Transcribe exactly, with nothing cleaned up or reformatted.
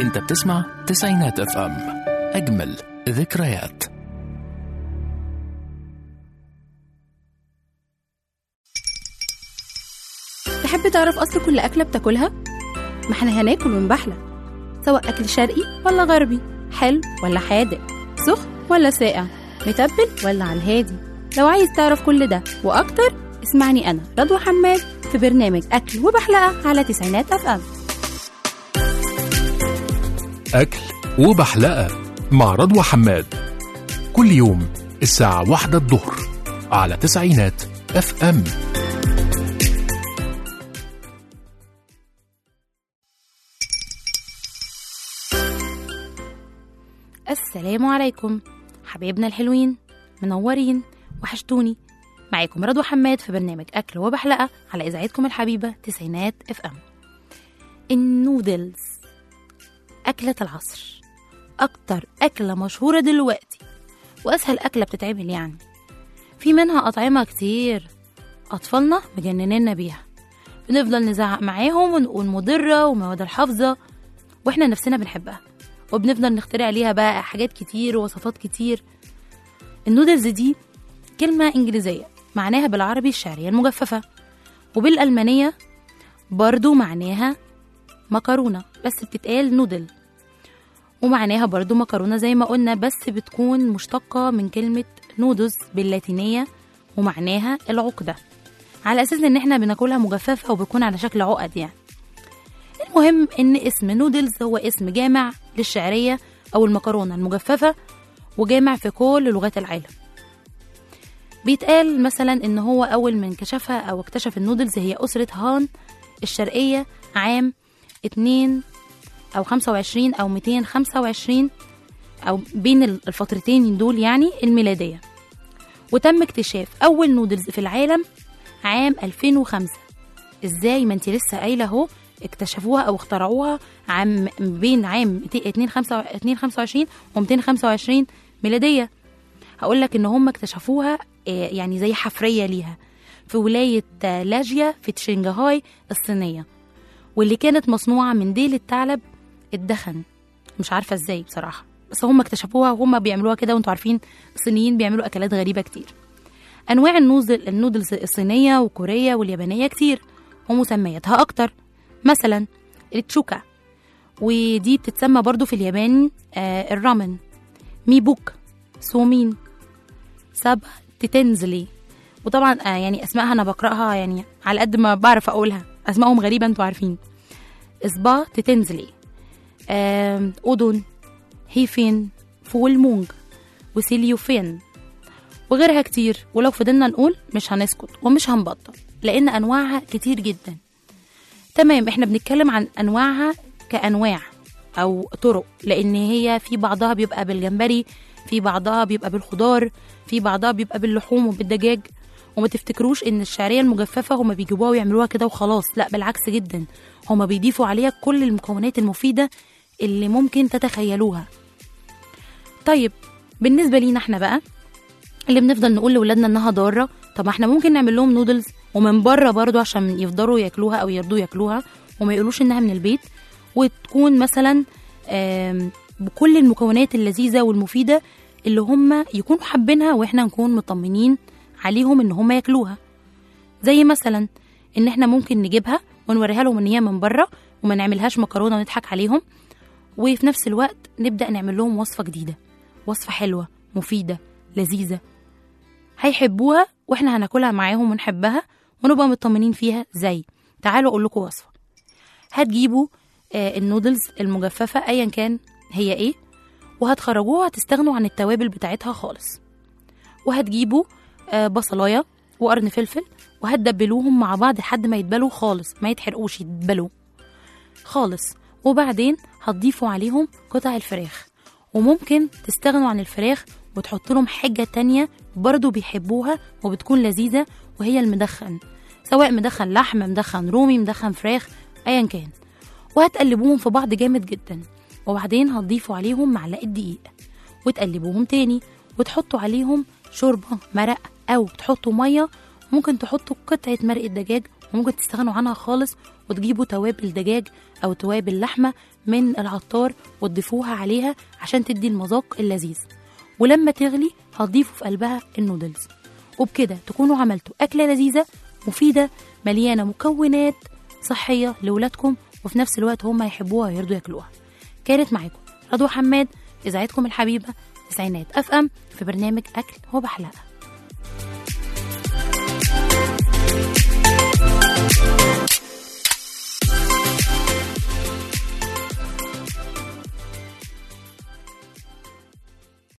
انت بتسمع تسعينات اف ام، اجمل ذكريات. تحب تعرف أصل كل أكلة بتاكلها؟ ما احنا هناكل ونبحلى، سواء أكل شرقي ولا غربي، حلو ولا حادق، سخن ولا ساقع، متبل ولا على الهادي. لو عايز تعرف كل ده وأكتر اسمعني أنا رضوى حماد في برنامج أكل وبحلقة على تسعينات أف أم. أكل وبحلقة مع رضوى حماد، كل يوم الساعة واحدة الظهر على تسعينات اف ام. السلام عليكم حبايبنا الحلوين، منورين، وحشتوني. معاكم رضوى حماد في برنامج أكل وبحلقة على إذاعتكم الحبيبة تسعينات اف ام. النودلز أكلة العصر، أكتر أكلة مشهورة دلوقتي وأسهل أكلة بتتعمل، يعني في منها أطعمة كتير أطفالنا مجنننا بيها، بنفضل نزعق معاهم ونقول مضرة ومواد الحافظة، وإحنا نفسنا بنحبها وبنفضل نخترع ليها بقى حاجات كتير ووصفات كتير. النودلز دي كلمة إنجليزية معناها بالعربي الشعرية المجففة، وبالألمانية برضو معناها مكرونة بس بتتقال نودل، ومعناها برضو مكرونة زي ما قلنا، بس بتكون مشتقة من كلمة نودوز باللاتينية ومعناها العقدة، على أساس إن احنا بناكلها مجففة وبيكون على شكل عقد يعني. المهم إن اسم نودلز هو اسم جامع للشعرية أو المكرونة المجففة، وجامع في كل لغات العالم. بيتقال مثلا إن هو أول من كشفها أو اكتشف النودلز هي أسرة هان الشرقية عام اتنين أو خمسة وعشرين أو ميتين خمسة وعشرين أو بين الفترتين دول يعني الميلادية. وتم اكتشاف أول نودلز في العالم عام ألفين وخمسة. إزاي؟ ما انتي لسه قايلة اهو، اكتشفوها أو اخترعوها عام بين عام اتنين خمسة وعشرين و ميتين خمسة وعشرين ميلادية. هقولك إن هم اكتشفوها يعني زي حفرية ليها في ولاية لاجيا في شنغهاي الصينية، واللي كانت مصنوعة من ديل الثعلب الدخن. مش عارفة ازاي بصراحة، بس هم اكتشفوها وهم بيعملوها كده، وانتوا عارفين الصينيين بيعملوا أكلات غريبة كتير. أنواع النودل النودلز الصينية وكورية واليابانية كتير ومسمياتها أكتر، مثلا التشوكا، ودي بتتسمى برضو في اليابان آه الرامن، ميبوك، سومين، سابا تيتنزلي. وطبعا آه يعني أسمائها أنا بقرأها يعني على قد ما بعرف أقولها، أسمائهم غريبة انتوا عارفين. إسبا تيتنزلي، آه أودون، هيفين، فولمونج، وسيليوفين، وغيرها كتير. ولو فضلنا نقول مش هنسكت ومش هنبطل، لأن أنواعها كتير جدا. تمام، احنا بنتكلم عن أنواعها كأنواع أو طرق، لأن هي في بعضها بيبقى بالجمبري، في بعضها بيبقى بالخضار، في بعضها بيبقى باللحوم وبالدجاج. وما تفتكروش ان الشعرية المجففة هما بيجيبوها ويعملوها كده وخلاص، لا بالعكس جدا، هما بيضيفوا عليها كل المكونات المفيدة اللي ممكن تتخيلوها. طيب بالنسبة لينا احنا بقى اللي بنفضل نقول لولادنا انها ضارة، طب احنا ممكن نعمل لهم نودلز ومن بره برضو عشان يفضلوا ياكلوها او يرضوا ياكلوها وما يقولوش انها من البيت، وتكون مثلا بكل المكونات اللذيذة والمفيدة اللي هم يكونوا حابينها واحنا نكون مطمنين عليهم ان هم ياكلوها. زي مثلا ان احنا ممكن نجيبها ونوريها لهم ان هي من بره وما نعملهاش مكرونه ونضحك عليهم، وفي نفس الوقت نبدا نعمل لهم وصفه جديده، وصفه حلوه مفيده لذيذه هيحبوها واحنا هناكلها معاهم ونحبها ونبقى مطمنين فيها. زي تعالوا اقول لكم وصفه. هتجيبوا آه النودلز المجففه ايا كان هي ايه، وهتخرجوها، هتستغنوا عن التوابل بتاعتها خالص، وهتجيبوا آه بصلايه وقرن فلفل وهتدبلوهم مع بعض لحد ما يتبلوا خالص، ما يتحرقوش، يتبلوا خالص. وبعدين هتضيفوا عليهم قطع الفراخ، وممكن تستغنوا عن الفراخ وتحطوا لهم حاجة تانية برضو بيحبوها وبتكون لذيذة، وهي المدخن، سواء مدخن لحم، مدخن رومي، مدخن فراخ، ايا كان. وهتقلبوهم في بعض جامد جدا، وبعدين هتضيفوا عليهم معلقة دقيق وتقلبوهم تاني، وتحطوا عليهم شوربة مرق او تحطوا مية، ممكن تحطوا قطعة مرق الدجاج وممكن تستغنوا عنها خالص وتجيبوا توابل دجاج أو توابل لحمة من العطار وتضيفوها عليها عشان تدي المذاق اللذيذ. ولما تغلي هتضيفوا في قلبها النودلز، وبكده تكونوا عملتوا أكلة لذيذة مفيدة مليانة مكونات صحية لولادكم، وفي نفس الوقت هم يحبوها ويرضوا ياكلوها. كانت معاكم رضوى حماد، إذاعتكم الحبيبة تسعينات اف ام، في برنامج أكل وبحلقة.